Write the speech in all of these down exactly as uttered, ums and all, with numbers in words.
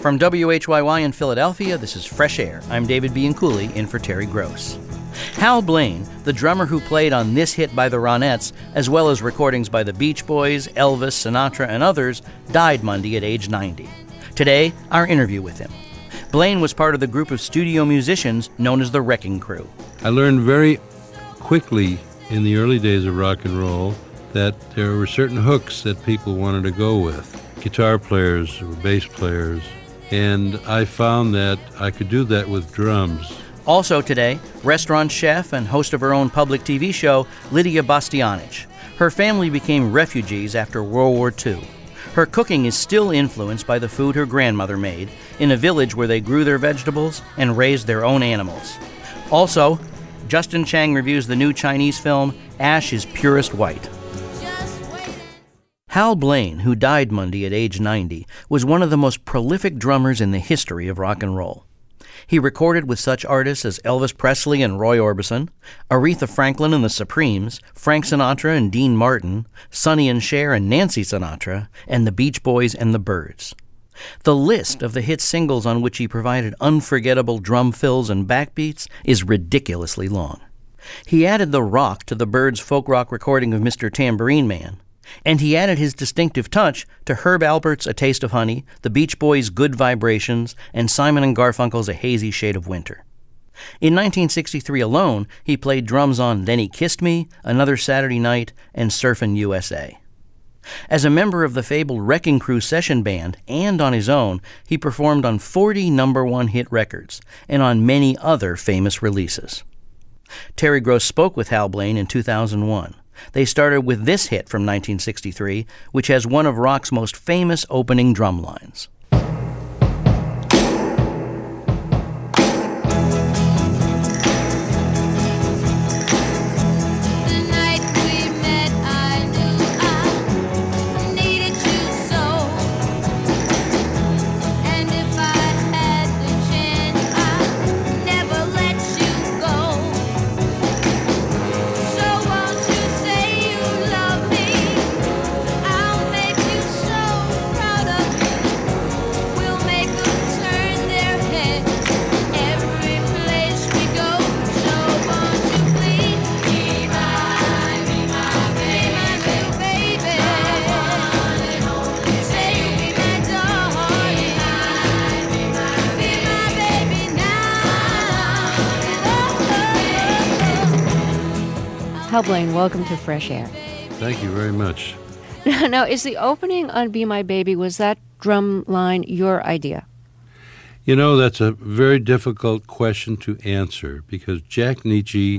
From W H Y Y in Philadelphia, this is Fresh Air. I'm David Bianculli, in for Terry Gross. Hal Blaine, the drummer who played on this hit by the Ronettes, as well as recordings by the Beach Boys, Elvis, Sinatra, and others, died Monday at age ninety. Today, our interview with him. Blaine was part of the group of studio musicians known as the Wrecking Crew. I learned very quickly in the early days of rock and roll that there were certain hooks that people wanted to go with. Guitar players or bass players. And I found that I could do that with drums. Also today, restaurant chef and host of her own public T V show, Lydia Bastianich. Her family became refugees after World War Two. Her cooking is still influenced by the food her grandmother made in a village where they grew their vegetables and raised their own animals. Also, Justin Chang reviews the new Chinese film, Ash is Purest White. Hal Blaine, who died Monday at age ninety, was one of the most prolific drummers in the history of rock and roll. He recorded with such artists as Elvis Presley and Roy Orbison, Aretha Franklin and the Supremes, Frank Sinatra and Dean Martin, Sonny and Cher and Nancy Sinatra, and the Beach Boys and the Byrds. The list of the hit singles on which he provided unforgettable drum fills and backbeats is ridiculously long. He added the rock to the Byrds' folk rock recording of Mister Tambourine Man, and he added his distinctive touch to Herb Alpert's A Taste of Honey, the Beach Boys' Good Vibrations, and Simon and Garfunkel's A Hazy Shade of Winter. In nineteen sixty-three alone, he played drums on Then He Kissed Me, Another Saturday Night, and Surfin' U S A. As a member of the fabled Wrecking Crew session band and on his own, he performed on forty number one hit records and on many other famous releases. Terry Gross spoke with Hal Blaine in two thousand one. They started with this hit from nineteen sixty-three, which has one of rock's most famous opening drum lines. Hal Blaine, welcome to Fresh Air. Thank you very much. Now, is the opening on Be My Baby, was that drum line your idea? You know, that's a very difficult question to answer because Jack Nietzsche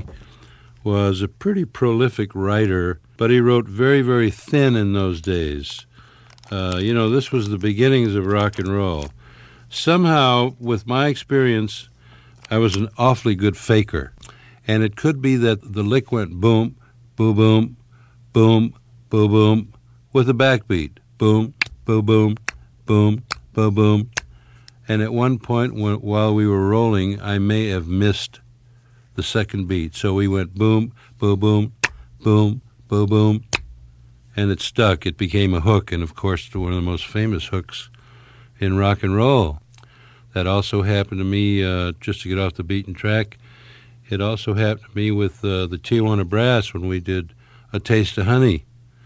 was a pretty prolific writer, but he wrote very, very thin in those days. Uh, you know, this was the beginnings of rock and roll. Somehow, with my experience, I was an awfully good faker. And it could be that the lick went boom, boom, boom, boom, boom, boom, with a backbeat. Boom, boom, boom, boom, boom, boom. And at one point, when, while we were rolling, I may have missed the second beat. So we went boom, boom, boom, boom, boom, boom, and it stuck. It became a hook, and of course, one of the most famous hooks in rock and roll. That also happened to me, uh, just to get off the beaten track. It also happened to me with uh, the Tijuana Brass when we did A Taste of Honey.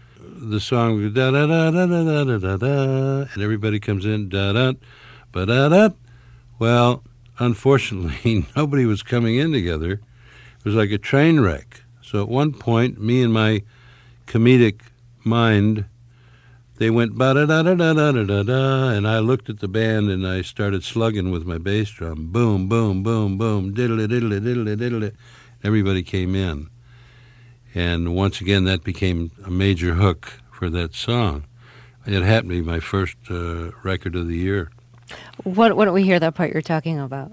The song was da da da da da da da da, and everybody comes in da da ba da da. Well, unfortunately, nobody was coming in together. It was like a train wreck. So at one point, me and my comedic mind, they went ba da da da da da da da da, and I looked at the band and I started slugging with my bass drum. Boom, boom, boom, boom, diddly diddly diddly diddly. Everybody came in, and once again that became a major hook for that song. It happened to be my first uh, record of the year. What, why don't we hear that part you're talking about?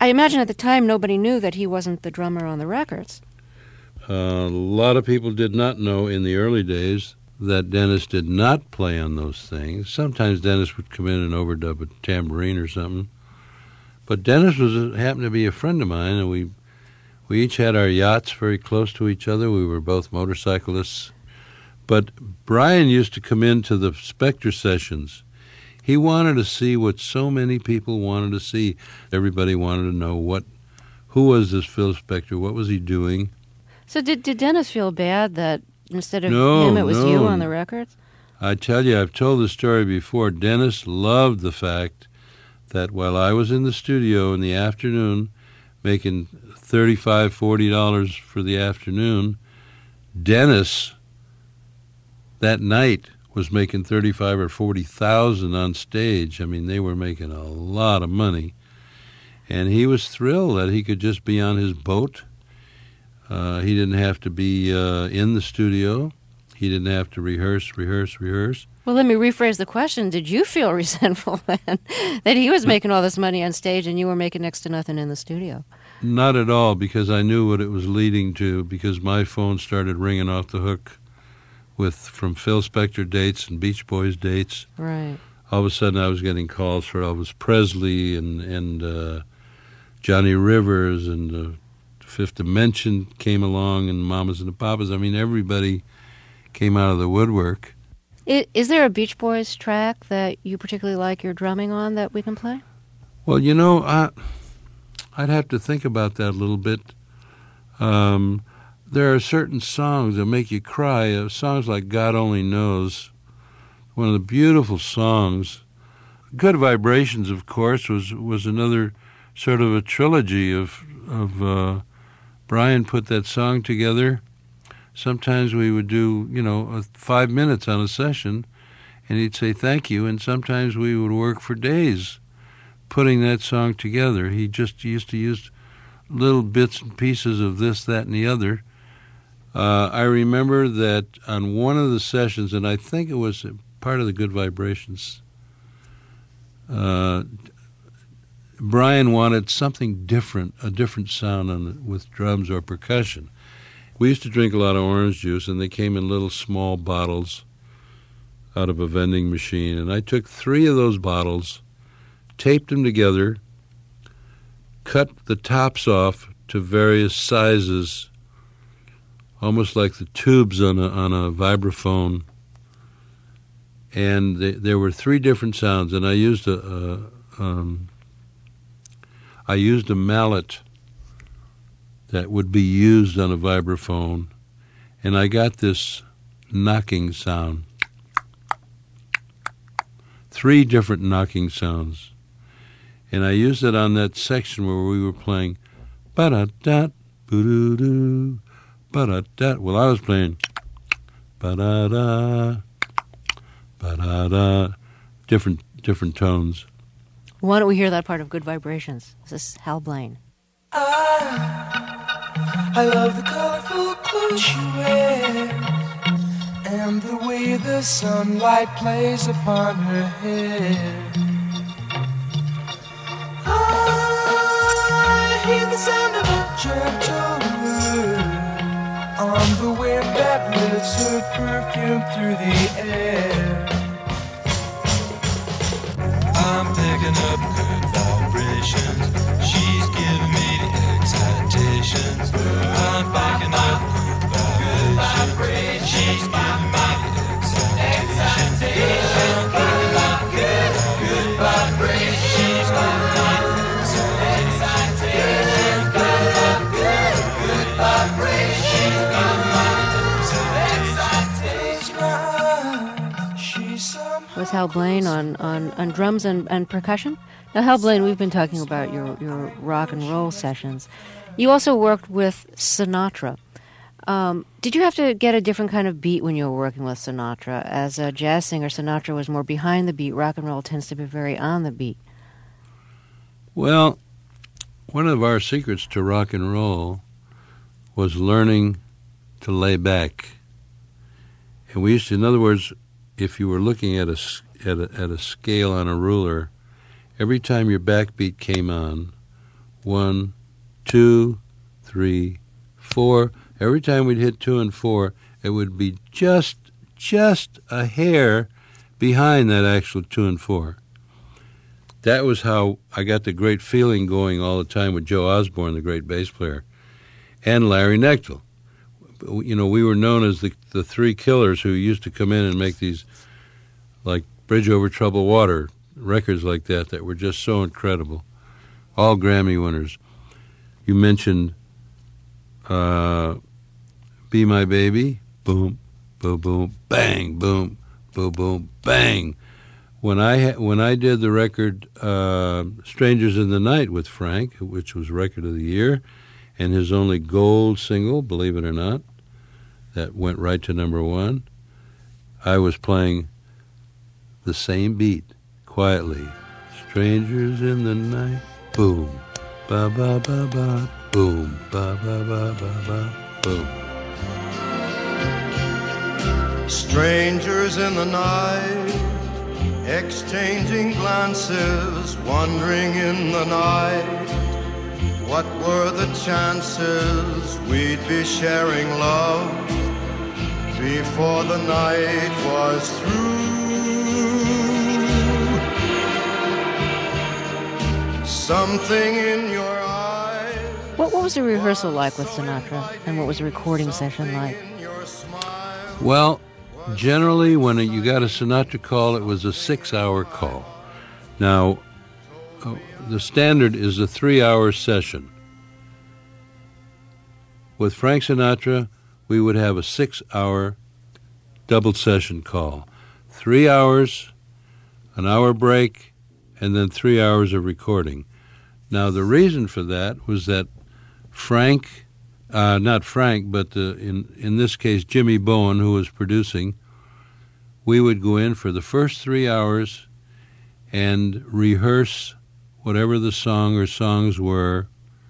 I imagine at the time nobody knew that he wasn't the drummer on the records. Uh, a lot of people did not know in the early days that Dennis did not play on those things. Sometimes Dennis would come in and overdub a tambourine or something. But Dennis was happened to be a friend of mine, and we we each had our yachts very close to each other. We were both motorcyclists. But Brian used to come into the Spector sessions. He wanted to see what so many people wanted to see. Everybody wanted to know what, who was this Phil Spector? What was he doing? So did did Dennis feel bad that instead of no, him, it was no. you on the records? I tell you, I've told the story before. Dennis loved the fact that while I was in the studio in the afternoon making thirty-five dollars, forty dollars for the afternoon, Dennis that night was making thirty-five or forty thousand on stage. I mean, they were making a lot of money, and he was thrilled that he could just be on his boat. Uh, he didn't have to be uh, in the studio. He didn't have to rehearse, rehearse, rehearse. Well, let me rephrase the question. Did you feel resentful then that he was making all this money on stage and you were making next to nothing in the studio? Not at all, because I knew what it was leading to, because my phone started ringing off the hook with from Phil Spector dates and Beach Boys dates. Right. All of a sudden I was getting calls for Elvis Presley and, and uh, Johnny Rivers, and uh, Fifth Dimension came along, and Mamas and the Papas. I mean, everybody came out of the woodwork. Is, is there a Beach Boys track that you particularly like your drumming on that we can play? Well, you know, I, I'd have to think about that a little bit. Um, there are certain songs that make you cry, uh, songs like God Only Knows, one of the beautiful songs. Good Vibrations, of course, was, was another sort of a trilogy of, of uh, Brian put that song together. Sometimes we would do, you know, five minutes on a session, and he'd say thank you, and sometimes we would work for days putting that song together. He just used to use little bits and pieces of this, that, and the other. Uh, I remember that on one of the sessions, and I think it was part of the Good Vibrations, uh, Brian wanted something different, a different sound on the, with drums or percussion. We used to drink a lot of orange juice, and they came in little small bottles out of a vending machine. And I took three of those bottles, taped them together, cut the tops off to various sizes, almost like the tubes on a, on a vibraphone. And they, there were three different sounds, and I used a, a um, I used a mallet that would be used on a vibraphone, and I got this knocking sound. Three different knocking sounds. And I used it on that section where we were playing ba-da-da, boo-doo-doo, ba-da-da. Well, I was playing ba-da-da, ba-da-da, different, different tones. Why don't we hear that part of Good Vibrations? This is Hal Blaine. I, I love the colorful clothes she wears and the way the sunlight plays upon her hair. I hear the sound of a gentle word on the wind that lifts her perfume through the air. I'm picking up good vibrations. She's giving me the excitations. I'm picking up good vibrations. She's giving me the excitations. I'm picking up good, good vibrations. She's giving me the excitations. Picking up good, good vibrations. She's giving me the excitations. She's some. Was Hal Blaine on, on, on drums and, and percussion? Now, Hal Blaine, we've been talking about your, your rock and roll sessions. You also worked with Sinatra. Um, did you have to get a different kind of beat when you were working with Sinatra? As a jazz singer, Sinatra was more behind the beat. Rock and roll tends to be very on the beat. Well, one of our secrets to rock and roll was learning to lay back. And we used to, in other words, if you were looking at a, at a, at a scale on a ruler, every time your backbeat came on, one, two, three, four. Every time we'd hit two and four, it would be just, just a hair behind that actual two and four. That was how I got the great feeling going all the time with Joe Osborne, the great bass player, and Larry Knechtel. You know, we were known as the the three killers who used to come in and make these, like, Bridge Over Troubled Water, records like that that were just so incredible. All Grammy winners. You mentioned uh, Be My Baby, boom, boom, boom, bang, boom, boom, boom, bang. When I ha- when I did the record uh, Strangers in the Night with Frank, which was Record of the Year, and his only gold single, believe it or not, that went right to number one, I was playing the same beat, quietly. Strangers in the night, boom, ba ba ba ba, boom, ba ba ba ba ba, boom. Strangers in the night, exchanging glances, wandering in the night. What were the chances we'd be sharing love before the night was through? Something in your eyes. What, what was the rehearsal like with Sinatra, and what was the recording session like? Well, generally, when you got a Sinatra call, it was a six-hour call. Now, uh, the standard is a three-hour session. With Frank Sinatra, we would have a six-hour double session call. Three hours, an hour break, and then three hours of recording. Now, the reason for that was that Frank... Uh, not Frank, but uh, in, in this case, Jimmy Bowen, who was producing, we would go in for the first three hours and rehearse whatever the song or songs were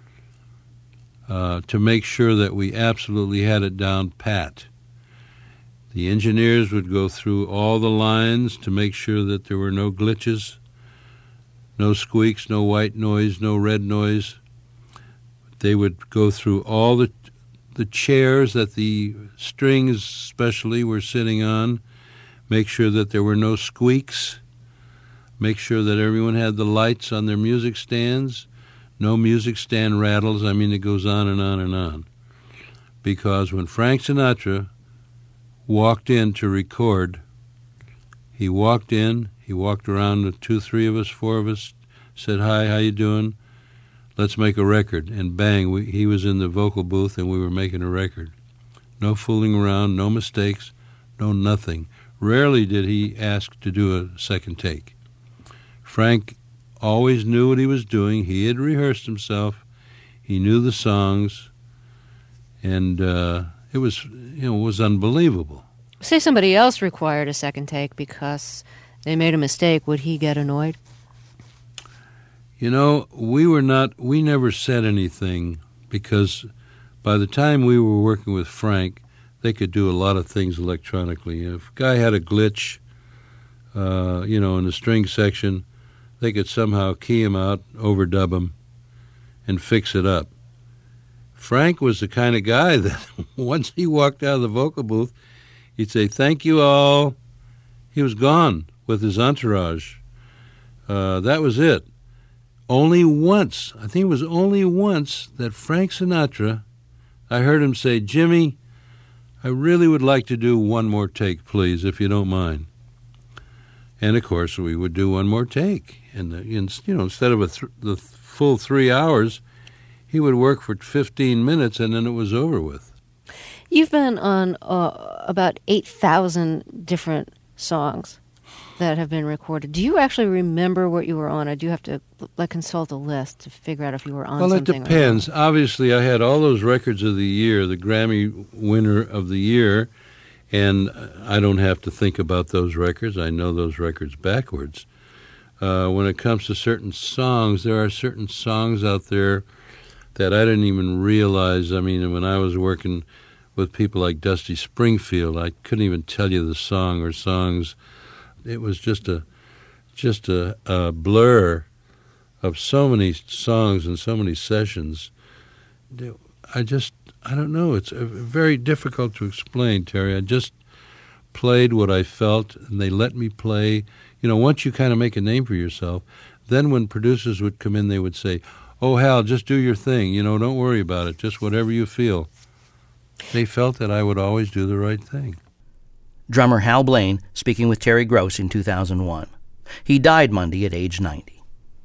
uh, to make sure that we absolutely had it down pat. The engineers would go through all the lines to make sure that there were no glitches, no squeaks, no white noise, no red noise. They would go through all the the chairs that the strings especially were sitting on, make sure that there were no squeaks, make sure that everyone had the lights on their music stands, no music stand rattles. I mean, it goes on and on and on. Because when Frank Sinatra walked in to record, he walked in, he walked around with two, three of us, four of us, said, "Hi, how you doing? Let's make a record." And bang, we, he was in the vocal booth and we were making a record. No fooling around, no mistakes, no nothing. Rarely did he ask to do a second take. Frank always knew what he was doing. He had rehearsed himself. He knew the songs. And uh, it was, you know, it was unbelievable. Say somebody else required a second take because they made a mistake. Would he get annoyed? You know, we were not, we never said anything because by the time we were working with Frank, they could do a lot of things electronically. If a guy had a glitch, uh, you know, in the string section, they could somehow key him out, overdub him, and fix it up. Frank was the kind of guy that once he walked out of the vocal booth, he'd say, "Thank you all." He was gone with his entourage. Uh, that was it. Only once, I think it was only once, that Frank Sinatra, I heard him say, "Jimmy, I really would like to do one more take, please, if you don't mind." And, of course, we would do one more take. And, and you know, instead of a th- the full three hours, he would work for fifteen minutes, and then it was over with. You've been on uh, about eight thousand different songs that have been recorded. Do you actually remember what you were on, or do you have to like consult a list to figure out if you were on well, something? Well, it depends. Or not? Obviously, I had all those records of the year, the Grammy winner of the year, and I don't have to think about those records. I know those records backwards. Uh, when it comes to certain songs, there are certain songs out there that I didn't even realize. I mean, when I was working with people like Dusty Springfield, I couldn't even tell you the song or songs. It was just a just a, a blur of so many songs and so many sessions. I just, I don't know. It's very difficult to explain, Terry. I just played what I felt, and they let me play. You know, once you kind of make a name for yourself, then when producers would come in, they would say, "Oh, Hal, just do your thing. You know, don't worry about it. Just whatever you feel." They felt that I would always do the right thing. Drummer Hal Blaine speaking with Terry Gross in two thousand one. He died Monday at age ninety.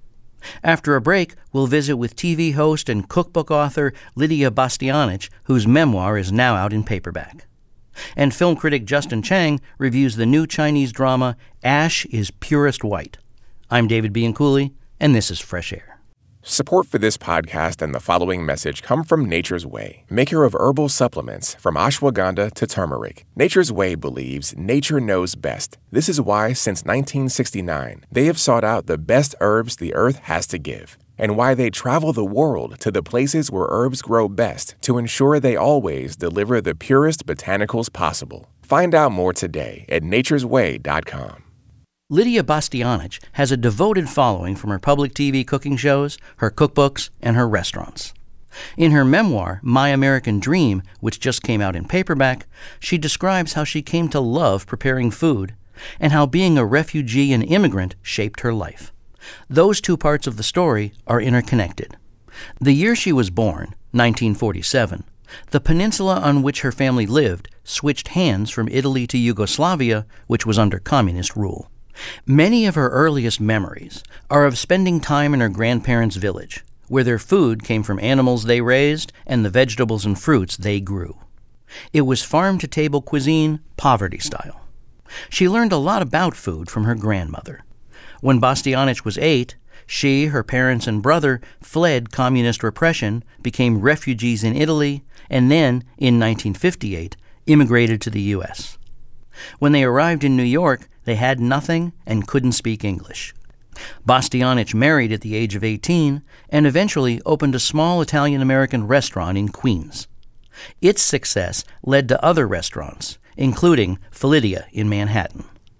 After a break, we'll visit with T V host and cookbook author Lydia Bastianich, whose memoir is now out in paperback. And film critic Justin Chang reviews the new Chinese drama Ash is Purest White. I'm David Bianculli, and this is Fresh Air. Support for this podcast and the following message come from Nature's Way, maker of herbal supplements from ashwagandha to turmeric. Nature's Way believes nature knows best. This is why, since nineteen sixty-nine, they have sought out the best herbs the earth has to give, and why they travel the world to the places where herbs grow best to ensure they always deliver the purest botanicals possible. Find out more today at natures way dot com. Lydia Bastianich has a devoted following from her public T V cooking shows, her cookbooks, and her restaurants. In her memoir, My American Dream, which just came out in paperback, she describes how she came to love preparing food and how being a refugee and immigrant shaped her life. Those two parts of the story are interconnected. The year she was born, nineteen forty-seven, the peninsula on which her family lived switched hands from Italy to Yugoslavia, which was under communist rule. Many of her earliest memories are of spending time in her grandparents' village, where their food came from animals they raised and the vegetables and fruits they grew. It was farm-to-table cuisine, poverty style. She learned a lot about food from her grandmother. When Bastianich was eight, she, her parents, and brother fled communist repression, became refugees in Italy, and then, in nineteen fifty-eight, immigrated to the U S When they arrived in New York, they had nothing and couldn't speak English. Bastianich married at the age of eighteen and eventually opened a small Italian-American restaurant in Queens. Its success led to other restaurants, including Felidia in Manhattan.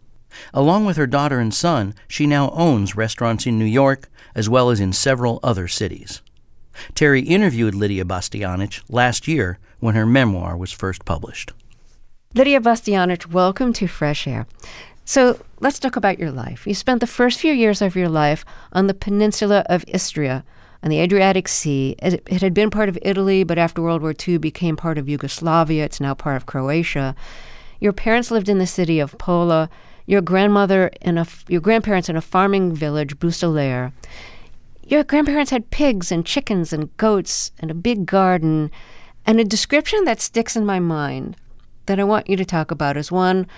Along with her daughter and son, she now owns restaurants in New York as well as in several other cities. Terry interviewed Lydia Bastianich last year when her memoir was first published. Lydia Bastianich, welcome to Fresh Air. So let's talk about your life. You spent the first few years of your life on the peninsula of Istria on the Adriatic Sea. It, it had been part of Italy, but after World War Two became part of Yugoslavia. It's now part of Croatia. Your parents lived in the city of Pola. Your grandmother and your grandparents in a farming village, Bucelaire. Your grandparents had pigs and chickens and goats and a big garden. And a description that sticks in my mind that I want you to talk about is one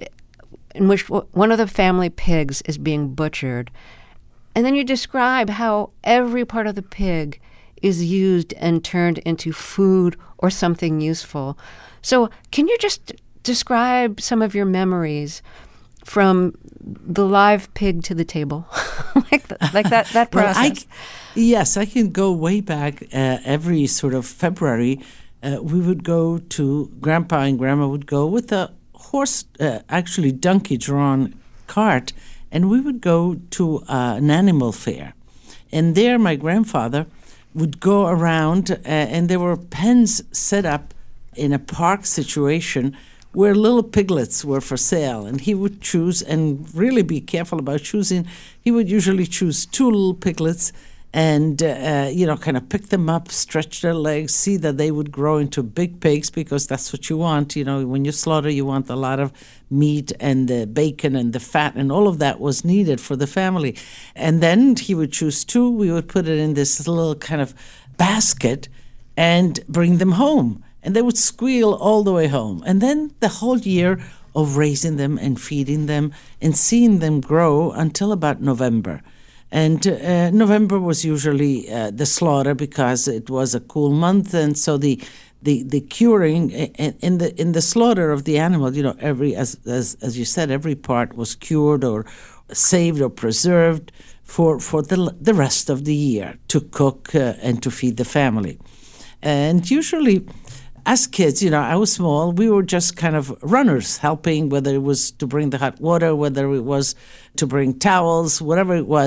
in which one of the family pigs is being butchered. And then you describe how every part of the pig is used and turned into food or something useful. So can you just describe some of your memories from the live pig to the table? like, the, like that, that process. Well, I, yes, I can go way back. Uh, every sort of February, uh, we would go to, Grandpa and Grandma would go with a horse, uh, actually donkey-drawn cart, and we would go to uh, an animal fair. And there my grandfather would go around, uh, and there were pens set up in a park situation where little piglets were for sale, and he would choose, and really be careful about choosing. He would usually choose two little piglets and, uh, you know, kind of pick them up, stretch their legs, see that they would grow into big pigs, because that's what you want. You know, when you slaughter, you want a lot of meat and the bacon and the fat, and all of that was needed for the family. And then he would choose two. We would put it in this little kind of basket and bring them home. And they would squeal all the way home. And then the whole year of raising them and feeding them and seeing them grow until about November. And uh, November was usually uh, the slaughter, because it was a cool month, and so the the, the curing in, in the in the slaughter of the animal, you know, every as as as you said, every part was cured or saved or preserved for for the the rest of the year to cook uh, and to feed the family. And usually, as kids, you know, I was small, we were just kind of runners, helping, whether it was to bring the hot water, whether it was to bring towels, whatever it was.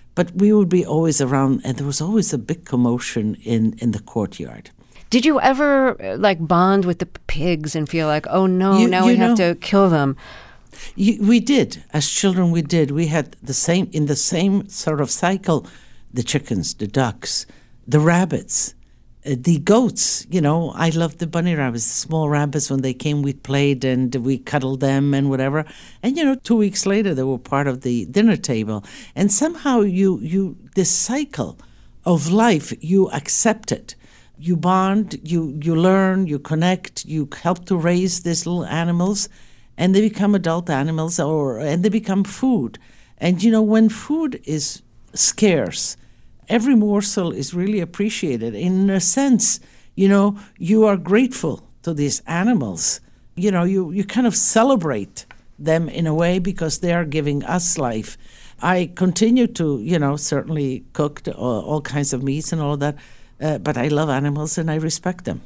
But we would be always around, and there was always a big commotion in, in the courtyard. Did you ever uh, like bond with the pigs and feel like, oh no, You- now you we have know- to kill them? You, we did. As children, we did. We had the same, in the same sort of cycle, the chickens, the ducks, the rabbits, uh, the goats. You know, I loved the bunny rabbits, the small rabbits. When they came, we played and we cuddled them and whatever. And, you know, two weeks later, they were part of the dinner table. And somehow you, you this cycle of life, you accept it. You bond, you, you learn, you connect, you help to raise these little animals, and they become adult animals, or and they become food. And you know, when food is scarce, every morsel is really appreciated. In a sense, you know, you are grateful to these animals. You know, you, you kind of celebrate them in a way because they are giving us life. I continue to, you know, certainly cook all, all kinds of meats and all of that, uh, but I love animals and I respect them.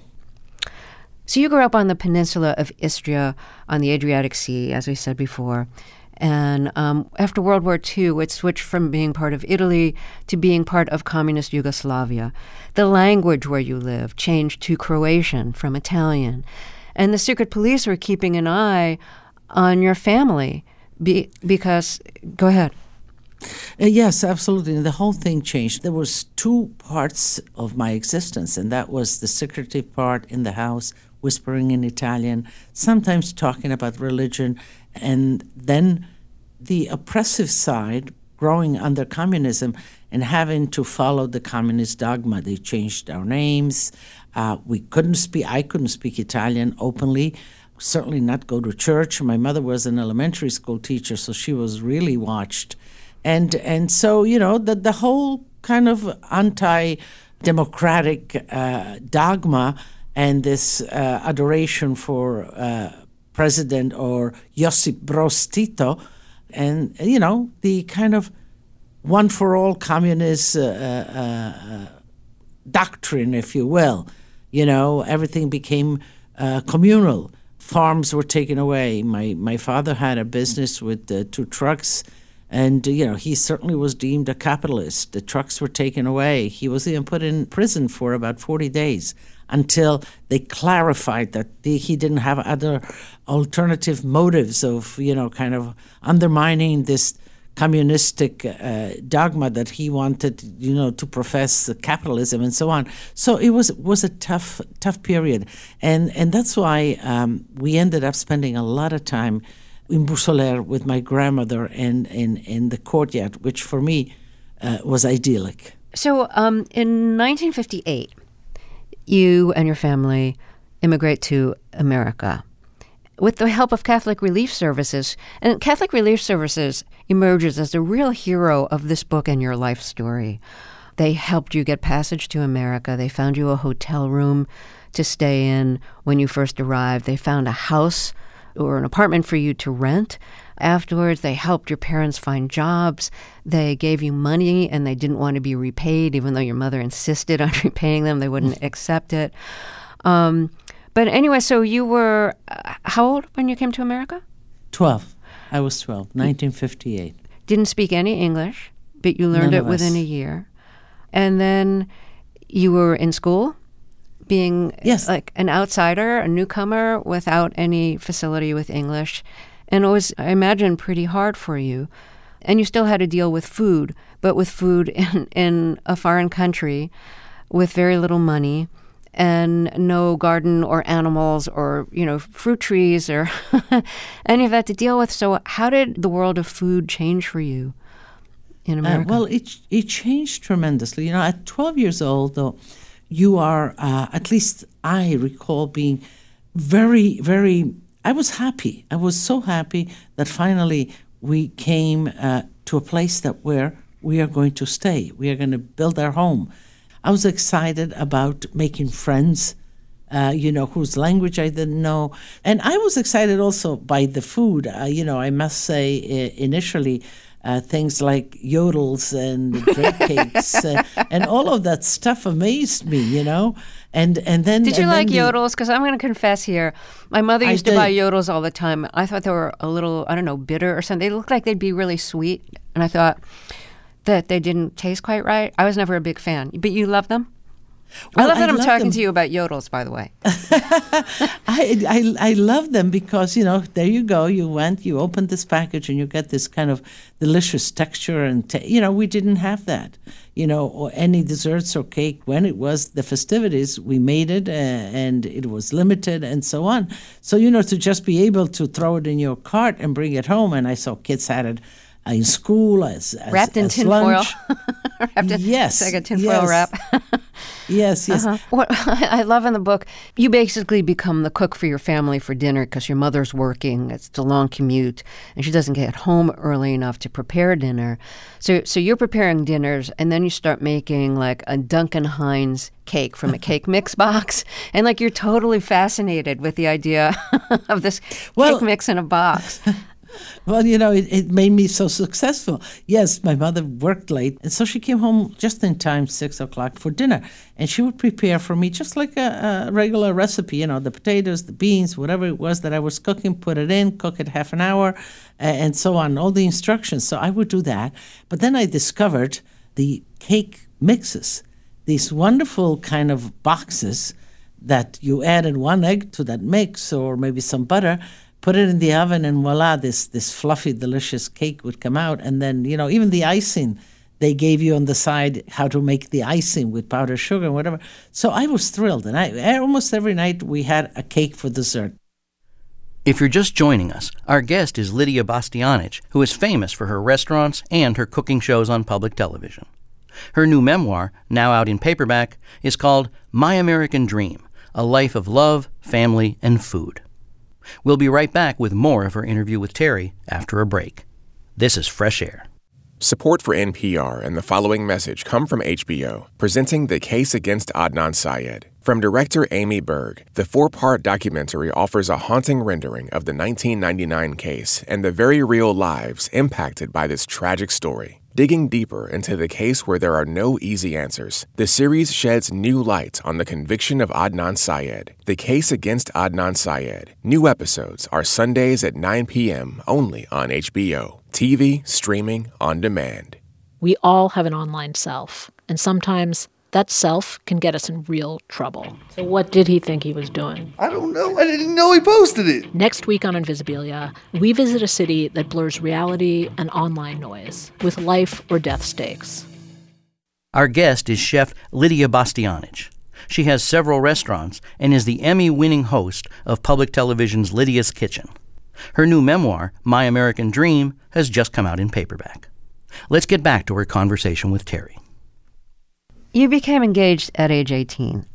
So you grew up on the peninsula of Istria on the Adriatic Sea, as we said before. And um, after World War Two, it switched from being part of Italy to being part of communist Yugoslavia. The language where you lived changed to Croatian from Italian. And the secret police were keeping an eye on your family be, because, go ahead. Uh, yes, absolutely. And the whole thing changed. There was two parts of my existence, and that was the secretive part in the house, whispering in Italian, sometimes talking about religion, and then the oppressive side, growing under communism and having to follow the communist dogma. They changed our names. Uh, we couldn't speak. I couldn't speak Italian openly. Certainly not go to church. My mother was an elementary school teacher, so she was really watched. And and so, you know, the, the whole kind of anti-democratic uh, dogma and this uh, adoration for uh, President or Josip Broz Tito, and, you know, the kind of one-for-all communist uh, uh, doctrine, if you will. You know, everything became uh, communal. Farms were taken away. My, my father had a business with uh, two trucks. And, you know, he certainly was deemed a capitalist. The trucks were taken away. He was even put in prison for about forty days until they clarified that the, he didn't have other alternative motives of, you know, kind of undermining this communistic uh, dogma that he wanted, you know, to profess capitalism and so on. So it was was a tough, tough period. And, and that's why um, we ended up spending a lot of time in Busoler with my grandmother and in, in the courtyard, which for me uh, was idyllic. So um, in nineteen fifty-eight, you and your family immigrate to America with the help of Catholic Relief Services. And Catholic Relief Services emerges as the real hero of this book and your life story. They helped you get passage to America. They found you a hotel room to stay in when you first arrived. They found a house or an apartment for you to rent. Afterwards, they helped your parents find jobs. They gave you money, and they didn't want to be repaid, even though your mother insisted on repaying them. They wouldn't accept it. Um, but anyway, so you were uh, how old when you came to America? twelve. I was twelve, nineteen fifty-eight. Didn't speak any English, but you learned None it of within us. a year. And then you were in school, being Yes. like an outsider, a newcomer without any facility with English. And it was, I imagine, pretty hard for you. And you still had to deal with food, but with food in, in a foreign country with very little money and no garden or animals or, you know, fruit trees or any of that to deal with. So how did the world of food change for you in Uh, America? well, it it changed tremendously. You know, at twelve years old, though, you are, uh, at least I recall being very, very, I was happy. I was so happy that finally we came uh, to a place that where we are going to stay. We are going to build our home. I was excited about making friends, uh, you know, whose language I didn't know. And I was excited also by the food. Uh, you know, I must say uh, initially, Uh, things like yodels and grape cakes uh, and all of that stuff amazed me, you know. And and then Did you and like then the- yodels? Because I'm going to confess here, my mother I used to buy did. yodels all the time. I thought they were a little, I don't know, bitter or something. They looked like they'd be really sweet, and I thought that they didn't taste quite right? I was never a big fan. But you love them? Well, I love that I I'm love talking them. to you about yodels, by the way. I, I I love them because, you know, there you go. You went, you opened this package, and you get this kind of delicious texture. And, ta- you know, we didn't have that, you know, or any desserts or cake. When it was the festivities, we made it, uh, and it was limited and so on. So, you know, to just be able to throw it in your cart and bring it home. And I saw kids had it uh, in school as, as Wrapped in as tin foil. lunch. Wrapped in, Yes, it's like a tinfoil yes. wrap. Yes, yes. Uh-huh. What I love in the book, you basically become the cook for your family for dinner because your mother's working. It's a long commute, and she doesn't get home early enough to prepare dinner. So, so you're preparing dinners, and then you start making like a Duncan Hines cake from a cake mix box, and like you're totally fascinated with the idea of this Well- cake mix in a box. Well, you know, it, it made me so successful. Yes, my mother worked late, and so she came home just in time, six o'clock for dinner. And she would prepare for me just like a, a regular recipe, you know, the potatoes, the beans, whatever it was that I was cooking, put it in, cook it half an hour, uh, and so on, all the instructions. So I would do that. But then I discovered the cake mixes, these wonderful kind of boxes that you added one egg to that mix or maybe some butter, put it in the oven, and voila, this this fluffy, delicious cake would come out. And then, you know, even the icing, they gave you on the side how to make the icing with powdered sugar and whatever. So I was thrilled. And I almost every night we had a cake for dessert. If you're just joining us, our guest is Lydia Bastianich, who is famous for her restaurants and her cooking shows on public television. Her new memoir, now out in paperback, is called My American Dream, A Life of Love, Family, and Food. We'll be right back with more of her interview with Terry after a break. This is Fresh Air. Support for N P R and the following message come from H B O, presenting The Case Against Adnan Syed. From director Amy Berg, the four-part documentary offers a haunting rendering of the nineteen ninety-nine case and the very real lives impacted by this tragic story. Digging deeper into the case where there are no easy answers, the series sheds new light on the conviction of Adnan Syed. The Case Against Adnan Syed. New episodes are Sundays at nine p.m. only on H B O. T V streaming on demand. We all have an online self, and sometimes that self can get us in real trouble. So what did he think he was doing? I don't know. I didn't know he posted it. Next week on Invisibilia, we visit a city that blurs reality and online noise with life or death stakes. Our guest is chef Lydia Bastianich. She has several restaurants and is the Emmy-winning host of public television's Lydia's Kitchen. Her new memoir, My American Dream, has just come out in paperback. Let's get back to her conversation with Terry. You became engaged at age eighteen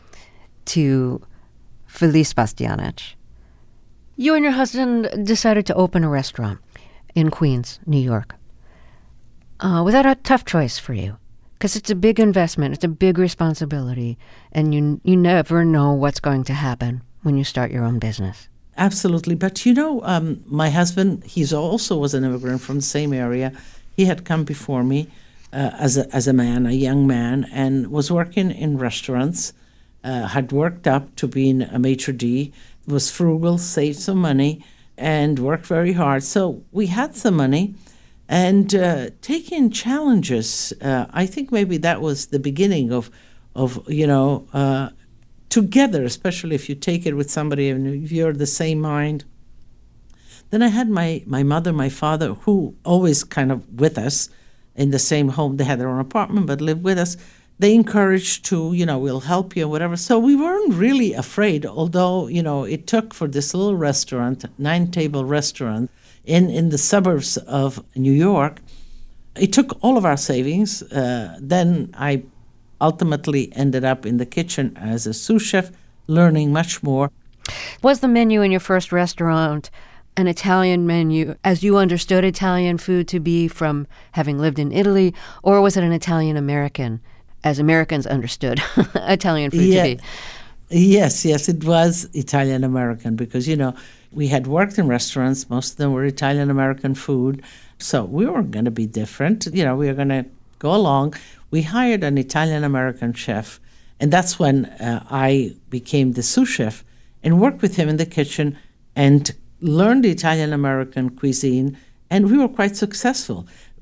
to Felice Bastianich. You and your husband decided to open a restaurant in Queens, New York. Uh, was that a tough choice for you? Because it's a big investment, it's a big responsibility, and you you never know what's going to happen when you start your own business. Absolutely. But, you know, um, my husband, he's also was an immigrant from the same area. He had come before me. Uh, as a as a man, a young man, and was working in restaurants, uh, had worked up to being a maitre d', was frugal, saved some money, and worked very hard. So we had some money, and uh, taking challenges, uh, I think maybe that was the beginning of, of you know, uh, together, especially if you take it with somebody and if you're the same mind. Then I had my, my mother, my father, who always kind of with us, in the same home. They had their own apartment, but lived with us. They encouraged to, you know, we'll help you and whatever. So we weren't really afraid, although, you know, it took for this little restaurant, nine-table restaurant in, in the suburbs of New York, it took all of our savings. Uh, then I ultimately ended up in the kitchen as a sous chef, learning much more. Was the menu in your first restaurant an Italian menu, as you understood Italian food to be from having lived in Italy, or was it an Italian-American, as Americans understood Italian food yeah. to be? Yes, yes, it was Italian-American because, you know, we had worked in restaurants. Most of them were Italian-American food. So we weren't going to be different. You know, we were going to go along. We hired an Italian-American chef, and that's when uh, I became the sous chef and worked with him in the kitchen and learned the Italian-American cuisine, and we were quite successful.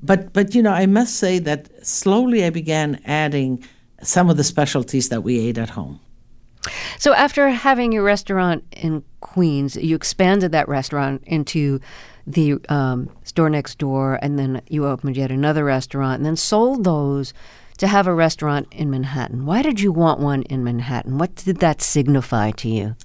But, but you know, I must say that slowly I began adding some of the specialties that we ate at home. So after having your restaurant in Queens, you expanded that restaurant into the um, store next door, and then you opened yet another restaurant, and then sold those to have a restaurant in Manhattan. Why did you want one in Manhattan? What did that signify to you?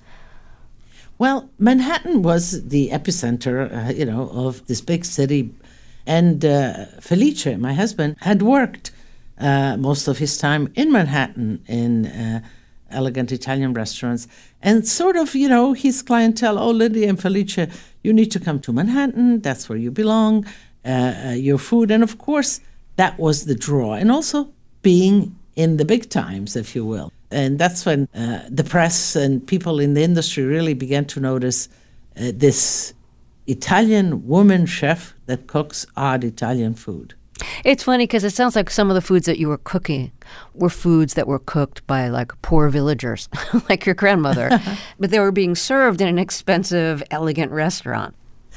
Well, Manhattan was the epicenter, uh, you know, of this big city. And uh, Felice, my husband, had worked uh, most of his time in Manhattan in uh, elegant Italian restaurants. And sort of, you know, his clientele, oh, Lydia and Felice, you need to come to Manhattan. That's where you belong, uh, uh, your food. And, of course, that was the draw. And also being in the big times, if you will. And that's when uh, the press and people in the industry really began to notice uh, this Italian woman chef that cooks odd Italian food. It's funny because it sounds like some of the foods that you were cooking were foods that were cooked by like poor villagers, like your grandmother, but they were being served in an expensive, elegant restaurant.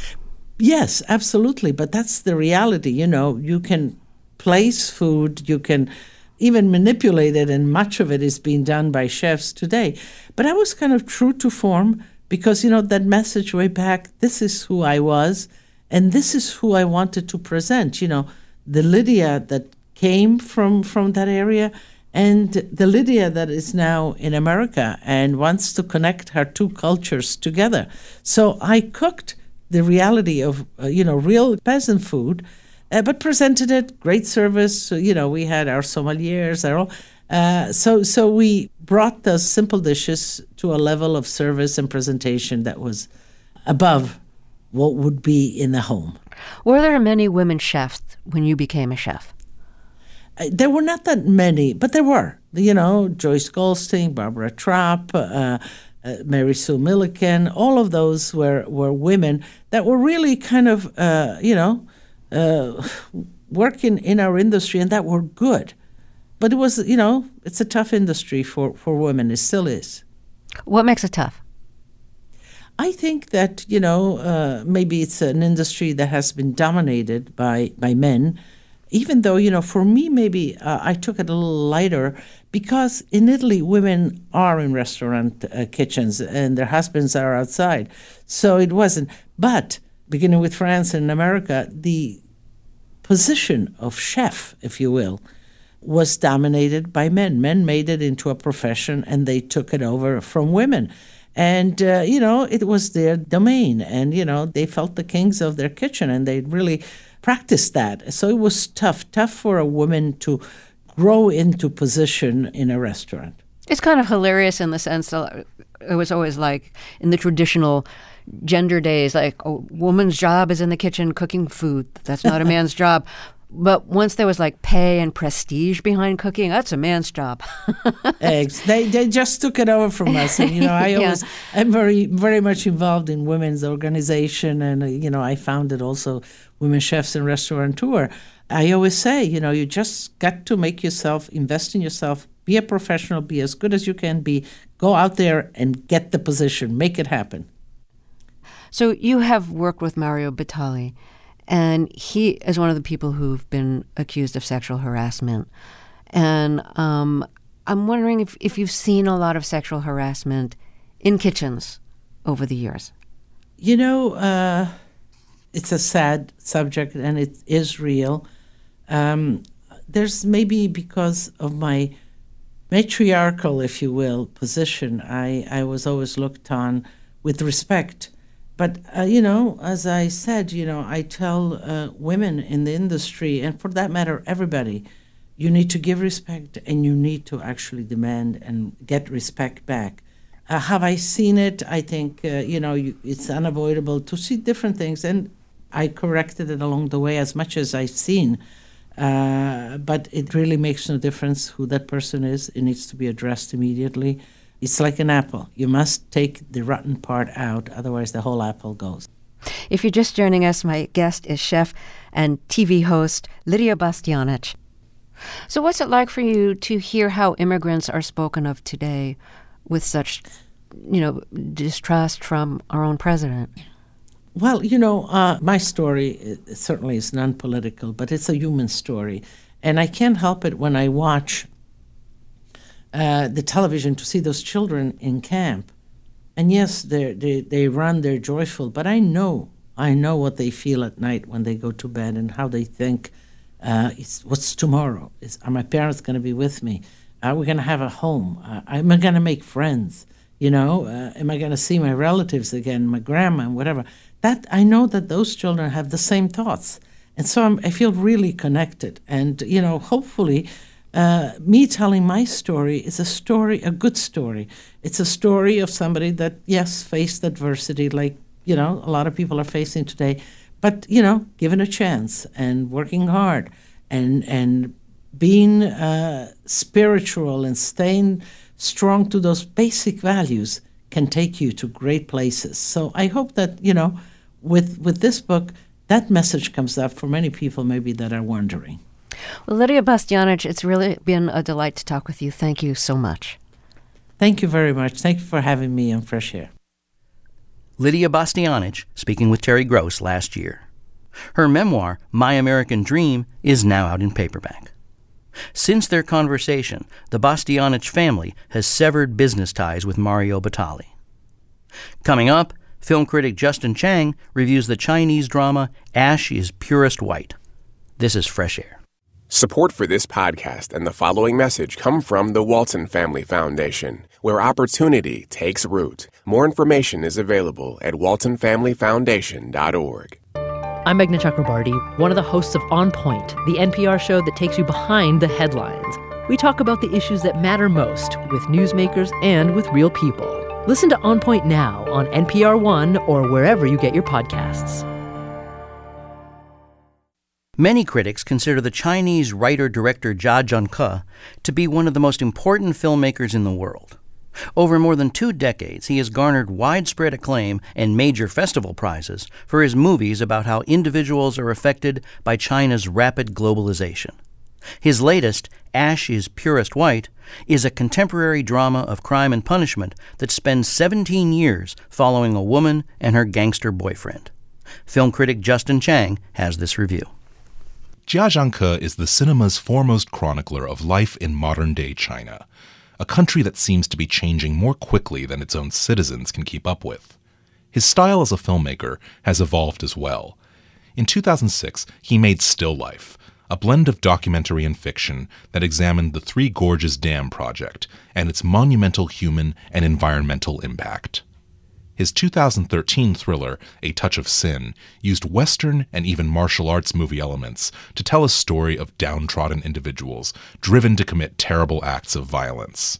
Yes, absolutely. But that's the reality. You know, you can place food, you can even manipulate it, and much of it is being done by chefs today. But I was kind of true to form because, you know, that message way back, this is who I was, and this is who I wanted to present, you know, the Lydia that came from, from that area and the Lydia that is now in America and wants to connect her two cultures together. So I cooked the reality of, uh, you know, real peasant food, uh, but presented it, great service. So, you know, we had our sommeliers, our, uh, so, so we brought those simple dishes to a level of service and presentation that was above what would be in the home. Were there many women chefs when you became a chef? Uh, there were not that many, but there were. You know, Joyce Goldstein, Barbara Trapp, uh, uh, Mary Sue Milliken, all of those were, were women that were really kind of, uh, you know, uh, working in our industry and that were good. But it was, you know, it's a tough industry for, for women. It still is. What makes it tough? I think that, you know, uh, maybe it's an industry that has been dominated by, by men, even though, you know, for me, maybe uh, I took it a little lighter because in Italy, women are in restaurant uh, kitchens and their husbands are outside. So it wasn't. But beginning with France and America, the position of chef, if you will, was dominated by men. Men made it into a profession and they took it over from women. And, uh, you know, it was their domain. And, you know, they felt the kings of their kitchen and they really practiced that. So it was tough, tough for a woman to grow into position in a restaurant. It's kind of hilarious in the sense that it was always like in the traditional gender days, like a woman's job is in the kitchen cooking food. That's not a man's job. But once there was like pay and prestige behind cooking, that's a man's job. Eggs. They they just took it over from us. And, you know, I always, yeah. I'm very, very much involved in women's organization. And, uh, you know, I founded also Women Chefs and Restaurateur. I always say, you know, you just got to make yourself, invest in yourself, be a professional, be as good as you can be, go out there and get the position, make it happen. So you have worked with Mario Batali. And he is one of the people who've been accused of sexual harassment. And um, I'm wondering if, if you've seen a lot of sexual harassment in kitchens over the years. You know, uh, it's a sad subject and it is real. Um, there's maybe because of my matriarchal, if you will, position, I, I was always looked on with respect. But, uh, you know, as I said, you know, I tell uh, women in the industry, and for that matter, everybody, you need to give respect and you need to actually demand and get respect back. Uh, have I seen it? I think, uh, you know, you, it's unavoidable to see different things. And I corrected it along the way as much as I've seen. Uh, but it really makes no difference who that person is. It needs to be addressed immediately. It's like an apple. You must take the rotten part out, otherwise the whole apple goes. If you're just joining us, my guest is chef and T V host Lydia Bastianich. So what's it like for you to hear how immigrants are spoken of today with such, you know, distrust from our own president? Well, you know, uh, my story it certainly is non-political, but it's a human story. And I can't help it when I watch uh, the television to see those children in camp. And yes, they they they run, they're joyful, but I know, I know what they feel at night when they go to bed and how they think, uh, it's, what's tomorrow? Is, are my parents going to be with me? Are we going to have a home? Uh, am I going to make friends? You know, uh, am I going to see my relatives again, my grandma and whatever? That I know that those children have the same thoughts. And so I'm, I feel really connected. And, you know, hopefully uh, me telling my story is a story, a good story. It's a story of somebody that, yes, faced adversity like, you know, a lot of people are facing today. But, you know, given a chance and working hard and, and being uh, spiritual and staying strong to those basic values can take you to great places. So I hope that, you know, with with this book, that message comes up for many people maybe that are wondering. Well, Lydia Bastianich, it's really been a delight to talk with you. Thank you so much. Thank you very much. Thank you for having me on Fresh Air. Lydia Bastianich speaking with Terry Gross last year. Her memoir, My American Dream, is now out in paperback. Since their conversation, the Bastianich family has severed business ties with Mario Batali. Coming up, film critic Justin Chang reviews the Chinese drama Ash is Purest White. This is Fresh Air. Support for this podcast and the following message come from the Walton Family Foundation, where opportunity takes root. More information is available at walton family foundation dot org. I'm Meghna Chakrabarti, one of the hosts of On Point, the N P R show that takes you behind the headlines. We talk about the issues that matter most with newsmakers and with real people. Listen to On Point now on N P R One or wherever you get your podcasts. Many critics consider the Chinese writer-director Jia Zhangke to be one of the most important filmmakers in the world. Over more than two decades, he has garnered widespread acclaim and major festival prizes for his movies about how individuals are affected by China's rapid globalization. His latest, Ash is Purest White, is a contemporary drama of crime and punishment that spends seventeen years following a woman and her gangster boyfriend. Film critic Justin Chang has this review. Jia Zhangke is the cinema's foremost chronicler of life in modern-day China, a country that seems to be changing more quickly than its own citizens can keep up with. His style as a filmmaker has evolved as well. In two thousand six, he made Still Life, a blend of documentary and fiction that examined the Three Gorges Dam project and its monumental human and environmental impact. His two thousand thirteen thriller, A Touch of Sin, used Western and even martial arts movie elements to tell a story of downtrodden individuals driven to commit terrible acts of violence.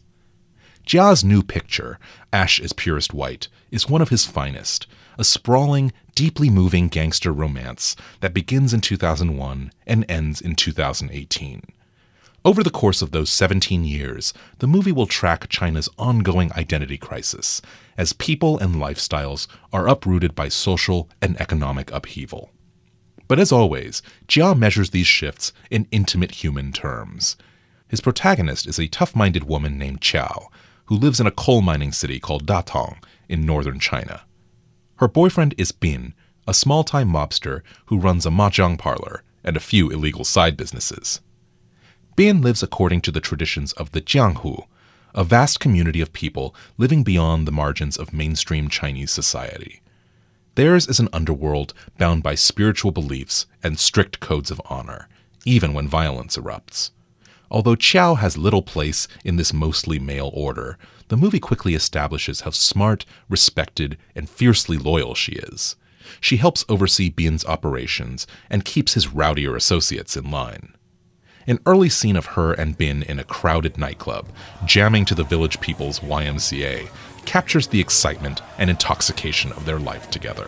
Jia's new picture, Ash is Purest White, is one of his finest, a sprawling, deeply moving gangster romance that begins in two thousand one and ends in two thousand eighteen. Over the course of those seventeen years, the movie will track China's ongoing identity crisis as people and lifestyles are uprooted by social and economic upheaval. But as always, Jia measures these shifts in intimate human terms. His protagonist is a tough-minded woman named Qiao, who lives in a coal mining city called Datong in northern China. Her boyfriend is Bin, a small-time mobster who runs a mahjong parlor and a few illegal side businesses. Bin lives according to the traditions of the Jianghu, a vast community of people living beyond the margins of mainstream Chinese society. Theirs is an underworld bound by spiritual beliefs and strict codes of honor, even when violence erupts. Although Qiao has little place in this mostly male order, the movie quickly establishes how smart, respected, and fiercely loyal she is. She helps oversee Bin's operations and keeps his rowdier associates in line. An early scene of her and Bin in a crowded nightclub, jamming to the village people's Y M C A, captures the excitement and intoxication of their life together.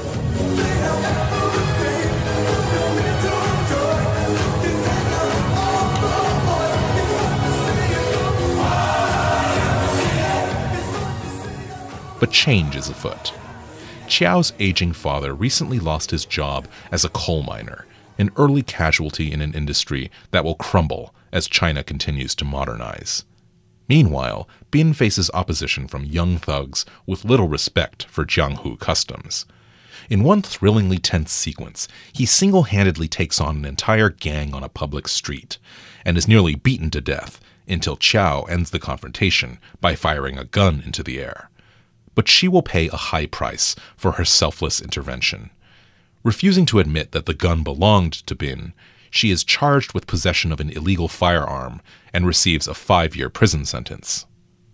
But change is afoot. Qiao's aging father recently lost his job as a coal miner, an early casualty in an industry that will crumble as China continues to modernize. Meanwhile, Bin faces opposition from young thugs with little respect for Jianghu customs. In one thrillingly tense sequence, he single-handedly takes on an entire gang on a public street and is nearly beaten to death until Chow ends the confrontation by firing a gun into the air. But she will pay a high price for her selfless intervention. Refusing to admit that the gun belonged to Bin, she is charged with possession of an illegal firearm and receives a five-year prison sentence.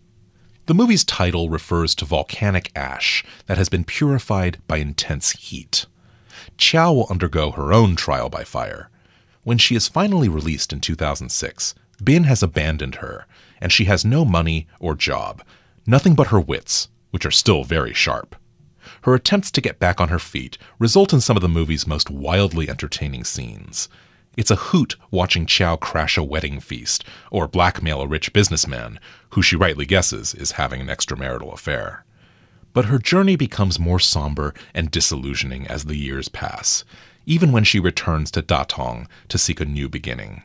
The movie's title refers to volcanic ash that has been purified by intense heat. Chow will undergo her own trial by fire. When she is finally released in two thousand six, Bin has abandoned her, and she has no money or job, nothing but her wits, which are still very sharp. Her attempts to get back on her feet result in some of the movie's most wildly entertaining scenes. It's a hoot watching Chow crash a wedding feast or blackmail a rich businessman, who she rightly guesses is having an extramarital affair. But her journey becomes more somber and disillusioning as the years pass, even when she returns to Datong to seek a new beginning.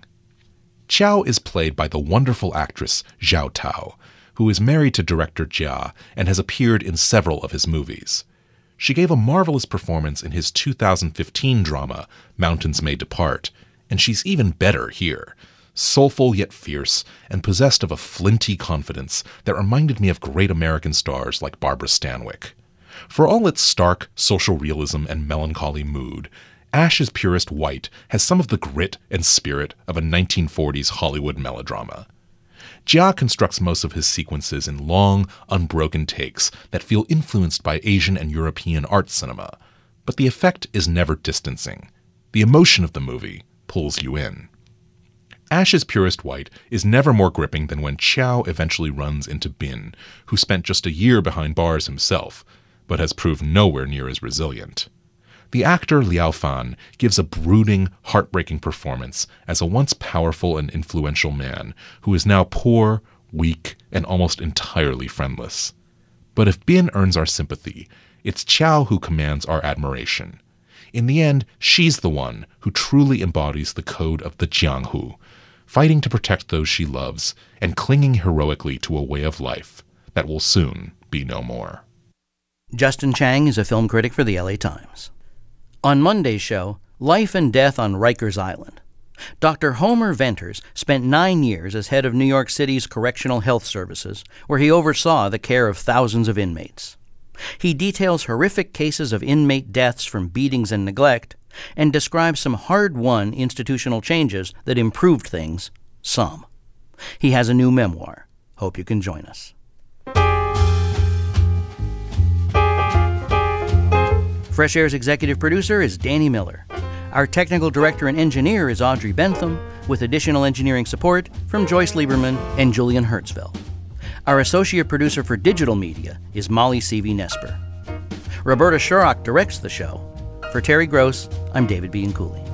Chow is played by the wonderful actress Zhao Tao, who is married to director Jia and has appeared in several of his movies. She gave a marvelous performance in his two thousand fifteen drama, Mountains May Depart, and she's even better here, soulful yet fierce, and possessed of a flinty confidence that reminded me of great American stars like Barbara Stanwyck. For all its stark social realism and melancholy mood, Ash's Purest White has some of the grit and spirit of a nineteen forties Hollywood melodrama. Jia constructs most of his sequences in long, unbroken takes that feel influenced by Asian and European art cinema, but the effect is never distancing. The emotion of the movie pulls you in. Ash's Purest White is never more gripping than when Chow eventually runs into Bin, who spent just a year behind bars himself, but has proved nowhere near as resilient. The actor Liao Fan gives a brooding, heartbreaking performance as a once powerful and influential man who is now poor, weak, and almost entirely friendless. But if Bin earns our sympathy, it's Chow who commands our admiration. In the end, she's the one who truly embodies the code of the Jianghu, fighting to protect those she loves and clinging heroically to a way of life that will soon be no more. Justin Chang is a film critic for the L A Times. On Monday's show, Life and Death on Rikers Island. Doctor Homer Venters spent nine years as head of New York City's Correctional Health Services, where he oversaw the care of thousands of inmates. He details horrific cases of inmate deaths from beatings and neglect, and describes some hard-won institutional changes that improved things, some. He has a new memoir. Hope you can join us. Fresh Air's executive producer is Danny Miller. Our technical director and engineer is Audrey Bentham, with additional engineering support from Joyce Lieberman and Julian Hertzfeld. Our associate producer for digital media is Molly Seavey-Nesper. Roberta Shurrock directs the show. For Terry Gross, I'm David Bianculli.